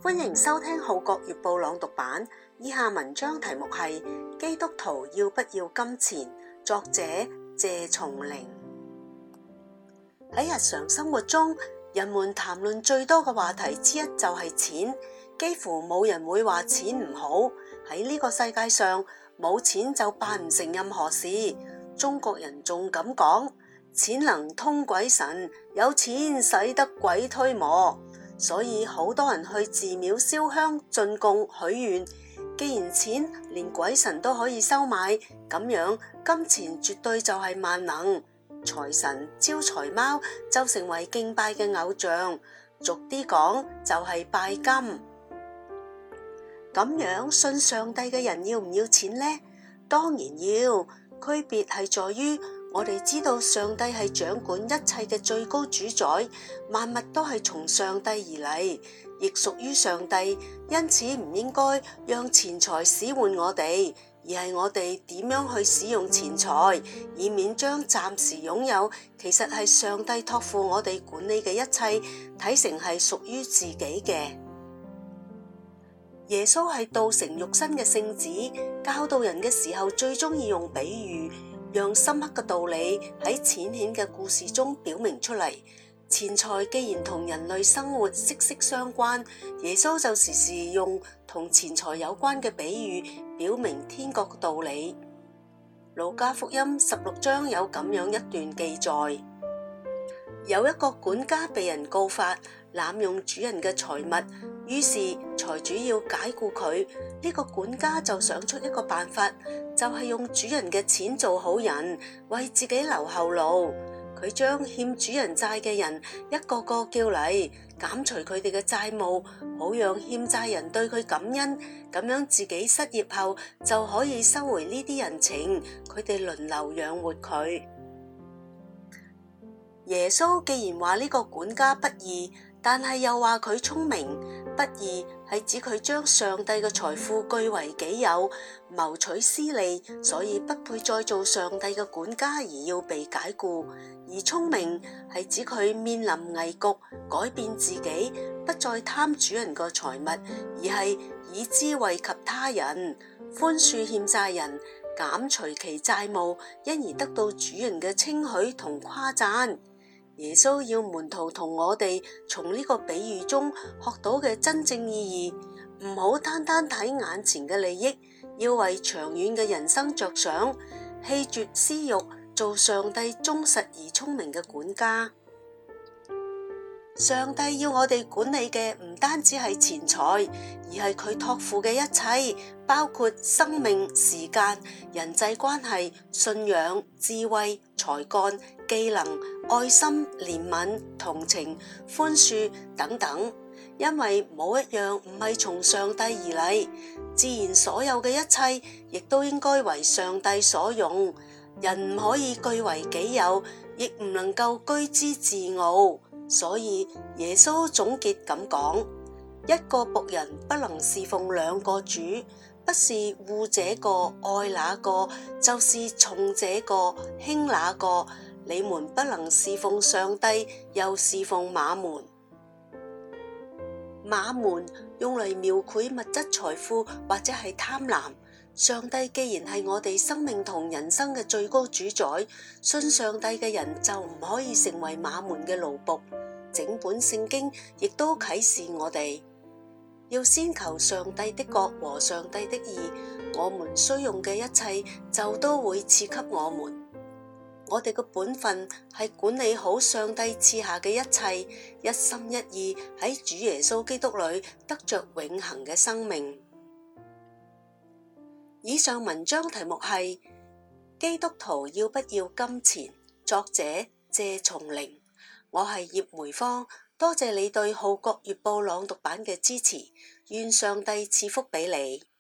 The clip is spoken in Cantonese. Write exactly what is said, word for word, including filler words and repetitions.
歡迎收聽《號角月報》朗讀版。以下文章題目係《基督徒要不要金錢》，作者謝松齡。喺日常生活中，人們談論最多嘅話題之一就係錢，幾乎冇人會話錢唔好。喺呢個世界上，冇錢就辦唔成任何事。中國人仲咁講：錢能通鬼神，有錢使得鬼推磨。所以好多人去寺廟燒香進貢許願。既然錢連鬼神都可以收買，咁樣金錢絕對就係萬能。財神招財貓就成為敬拜嘅偶像，俗啲講就係拜金。咁樣信上帝嘅人要唔要錢呢？當然要，區別係在於我哋知道上帝係掌管一切嘅最高主宰，萬物都係從上帝而嚟，亦屬於上帝，因此唔應該讓錢財使喚我哋，而係我哋點樣去使用錢財，以免將暫時擁有其實係上帝託付我哋管理嘅一切睇成係屬於自己嘅。耶穌係道成肉身嘅聖子，教導人嘅時候最中意用比喻，讓深刻嘅道理喺淺顯嘅故事中表明出嚟。錢財既然同人類生活息息相關，耶穌就時時用同錢財有關嘅比喻表明天國嘅道理。路加福音十六章有咁樣一段記載：有一個管家被人告發濫用主人嘅財物，於是財主要解僱佢。呢個管家就想出一個辦法，就係用主人嘅錢做好人，為自己留後路。佢將欠主人債嘅人一個個叫嚟，減除佢哋嘅債務，好讓欠債人對佢感恩。咁樣自己失業後就可以收回呢啲人情，佢哋輪流養活佢。耶穌既然話呢個管家不義，但係又話佢聰明。不義係指佢將上帝嘅財富據為己有，謀取私利，所以不配再做上帝嘅管家而要被解僱。而聰明係指佢面臨危局，改變自己，不再貪主人嘅財物，而係以之惠及他人，寬恕欠債人，減除其債務，因而得到主人嘅稱許同誇讚。耶穌要門徒同我哋從呢個比喻中學到嘅真正意義，唔好單單睇眼前嘅利益，要為長遠嘅人生着想，棄絕私欲，做上帝忠實而聰明嘅管家。上帝要我哋管理嘅唔單止係錢財，而係佢託付嘅一切，包括生命、時間、人際關係、信仰、智慧、才幹、技能、愛心、憐憫、同情、寬恕等等。因為冇一樣唔係從上帝而嚟，自然所有嘅一切亦都應該為上帝所用。人唔可以據為己有，亦唔能夠居之自傲。所以耶穌總結咁講：一個僕人不能侍奉兩個主，不是惡這個愛那個，就是重這個輕那個。你們不能侍奉上帝，又侍奉馬門。馬門用嚟描繪物質財富或者係貪婪。上帝既然係我哋生命同人生嘅最高主宰，信上帝嘅人就唔可以成為馬門嘅奴僕。整本聖經亦都啟示我哋，要先求上帝的國和上帝的義，我們需用嘅一切就都會賜給我們。我哋嘅本分係管理好上帝賜下嘅一切，一心一意喺主耶穌基督裏得着永恆嘅生命。以上文章題目係基督徒要不要金錢，作者謝松齡。我係葉梅芳，多謝你對《號角月報》朗讀版嘅支持，願上帝賜福俾你。